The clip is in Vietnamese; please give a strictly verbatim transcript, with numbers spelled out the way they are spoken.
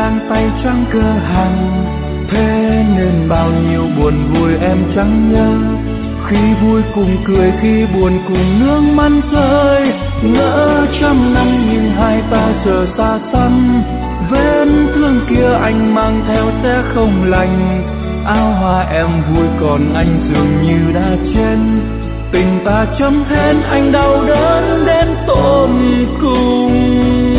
lang tay trắng cơ hàng. Thế nên bao nhiêu buồn vui em chẳng nhớ, khi vui cùng cười, khi buồn cùng nước mắt rơi. Ngỡ trăm năm nhưng hai ta giờ xa xăm, vết thương kia anh mang theo sẽ không lành. Áo hoa em vui còn anh dường như đã chết, tình ta chấm hết anh đau đớn đến tột cùng.